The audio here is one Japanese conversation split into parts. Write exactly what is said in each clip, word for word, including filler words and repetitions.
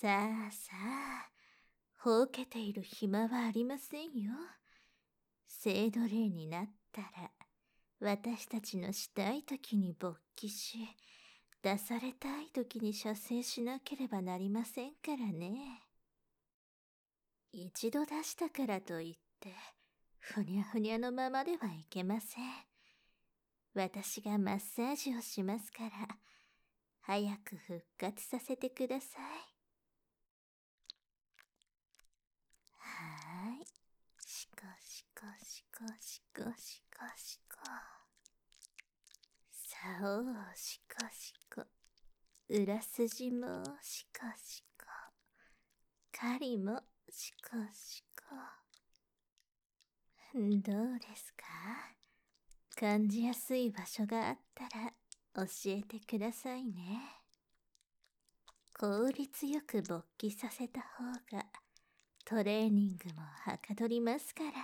さあさあ、ほうけている暇はありませんよ。聖奴隷になったら、私たちのしたい時に勃起し、出されたい時に射精しなければなりませんからね。一度出したからといって、ふにゃふにゃのままではいけません。私がマッサージをしますから、早く復活させてください。はーい。しこしこしこしこしこしこ。さおしこしこ。裏筋もしこしこ。狩りもしこしこ。どうですか？感じやすい場所があったら教えてくださいね。効率よく勃起させた方がトレーニングもはかどりますから。って、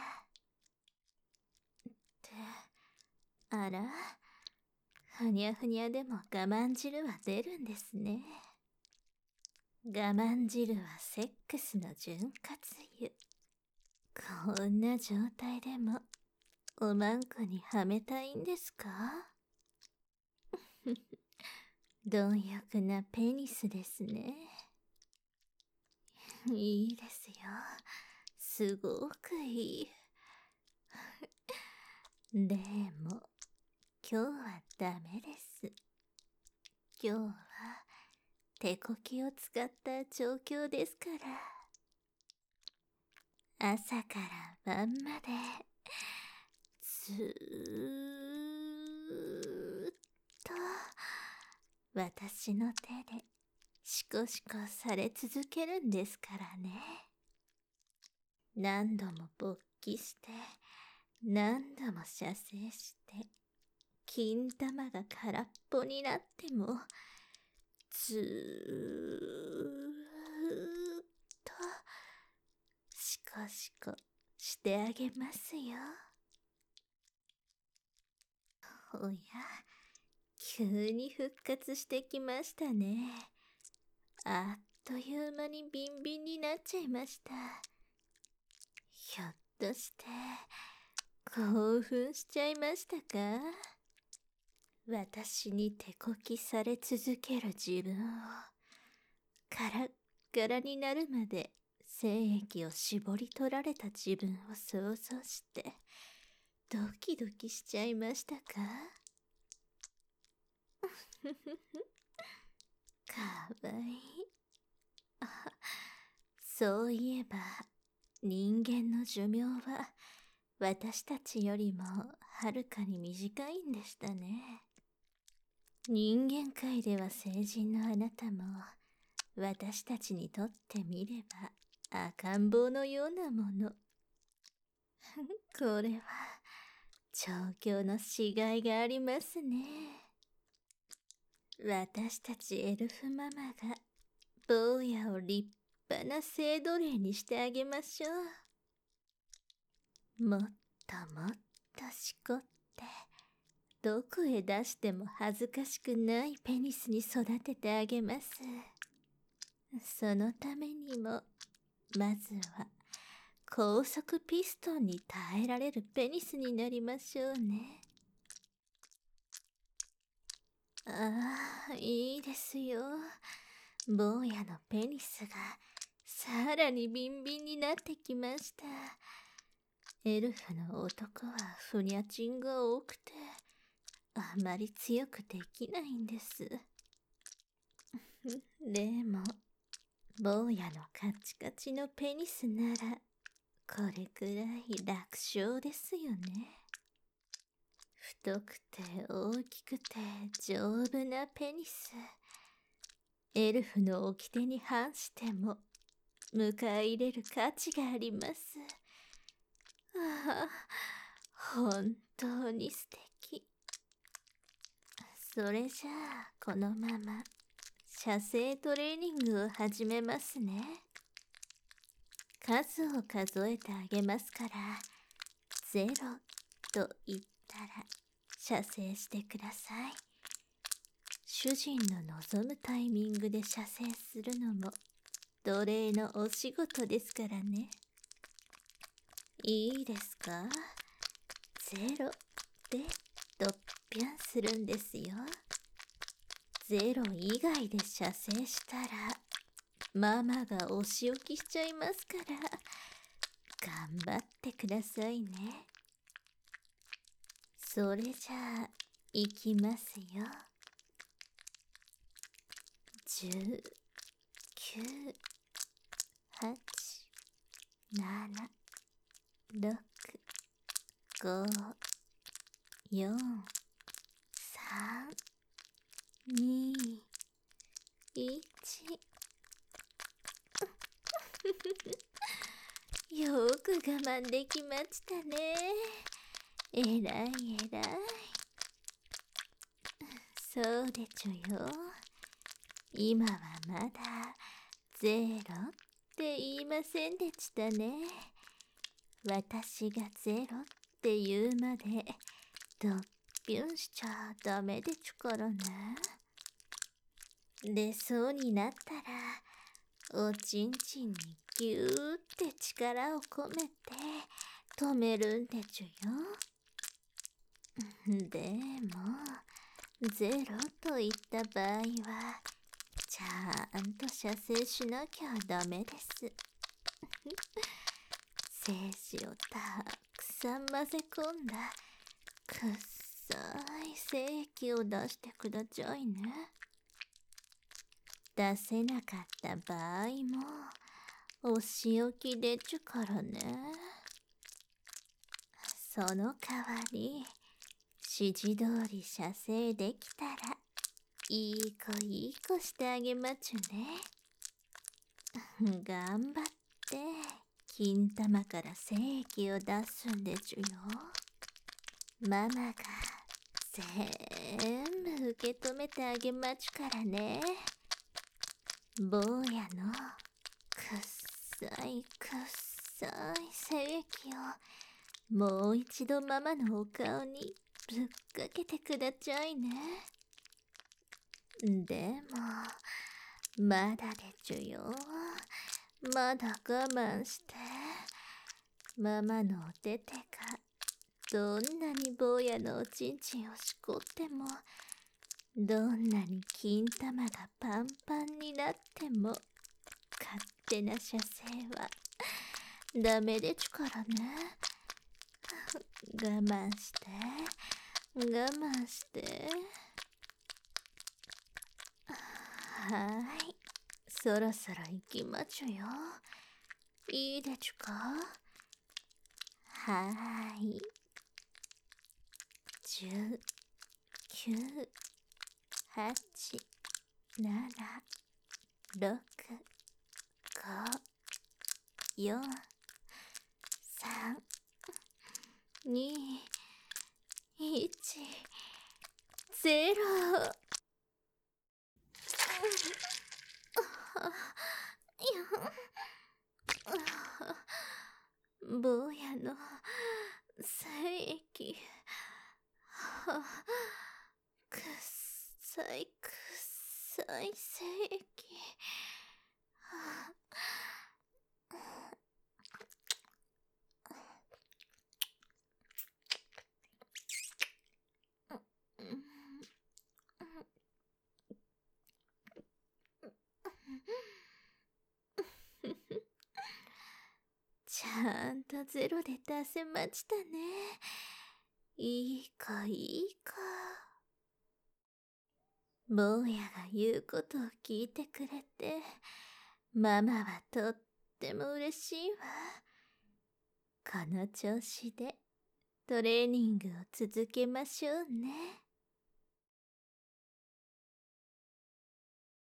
あら、ふにゃふにゃでも我慢汁は出るんですね。我慢汁はセックスの潤滑油。こんな状態でもおまんこにはめたいんですか？貪欲なペニスですね。いいですよ。すごくいい。でも、今日はダメです。今日は手こきを使った状況ですから。朝から晩まで、ずーっと、私の手でシコシコされ続けるんですからね。何度も勃起して、何度も射精して、金玉が空っぽになっても、ずーっと、シコシコしてあげますよ。おや、急に復活してきましたね。あっという間にビンビンになっちゃいました。ひょっとして、興奮しちゃいましたか？私に手こきされ続ける自分を、カラッカラになるまで精液を絞り取られた自分を想像して、ドキドキしちゃいましたか？ふふふ。かわいい。あ、そういえば、人間の寿命は、私たちよりもはるかに短いんでしたね。人間界では成人のあなたも、私たちにとってみれば赤ん坊のようなもの。これは、調教のしがいがありますね。私たちエルフママが、坊やを立派な聖奴隷にしてあげましょう。もっともっとしこって、どこへ出しても恥ずかしくないペニスに育ててあげます。そのためにも、まずは、高速ピストンに耐えられるペニスになりましょうね。ああ、いいですよ。坊やのペニスが、さらにビンビンになってきました。エルフの男はふにゃちんが多くて、あまり強くできないんです。でも、坊やのカチカチのペニスなら、これくらい楽勝ですよね。太くて大きくて丈夫なペニス。エルフの掟に反しても、迎え入れる価値があります。ああ、本当に素敵。それじゃあ、このまま、射精トレーニングを始めますね。数を数えてあげますから、ゼロと言ったら、射精してください。主人の望むタイミングで射精するのも、 奴隷のお仕事ですからね。いいですか？ゼロでドッピャンするんですよ。ゼロ以外で射精したら、ママがお仕置きしちゃいますから、頑張ってくださいね。それじゃあ、いきますよ。じゅう、きゅう、はち、なな、ろく、ご、よん、さん、に、いち。よーく我慢できましたね。えらいえらい。そうでちょよ。今はまだゼロって言いませんでしたね。私がゼロって言うまでドッピュンしちゃダメでちゅからね。出そうになったらおちんちんにギューって力を込めて止めるんでちゅよ。でもゼロと言った場合はちゃんと射精しなきゃダメです。精子をたくさん混ぜ込んだくっさい精液を出してくださいね。出せなかった場合もお仕置きでちゅからね。その代わり指示通り射精できたらいい子いい子してあげまちゅね。頑張って金玉から精液を出すんでちゅよ。ママが全部受け止めてあげまちゅからね。坊やのくっさいくっさい精液をもう一度ママのお顔にぶっかけてくださいね。でもまだでちゅよ。まだ我慢して。ママのお手手がどんなに坊やのおちんちんをしこっても、どんなに金玉がパンパンになっても、勝手な射精はダメでちゅからね。我慢して、我慢して。はーい。そろそろ行きまちゅよ。いいでちゅか？はーい。じゅう、きゅう、はち、なな、ろく、ご、よん、さん、に、いち、ゼロ。坊やの精液はくっさいくっさい精液はちゃんとゼロで出せましたね。いい子いい子。坊やが言うことを聞いてくれて、ママはとっても嬉しいわ。この調子でトレーニングを続けましょうね。